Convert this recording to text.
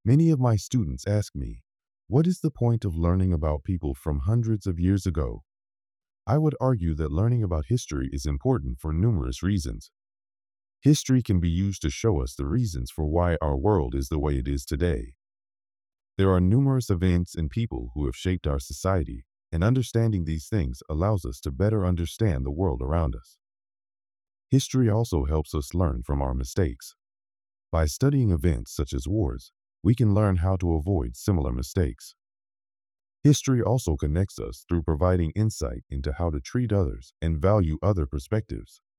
Many of my students ask me, what is the point of learning about people from hundreds of years ago? I would argue that learning about history is important for numerous reasons. History can be used to show us the reasons for why our world is the way it is today. There are numerous events and people who have shaped our society, and understanding these things allows us to better understand the world around us. History also helps us learn from our mistakes. By studying events such as wars, we can learn how to avoid similar mistakes. History also connects us through providing insight into how to treat others and value other perspectives.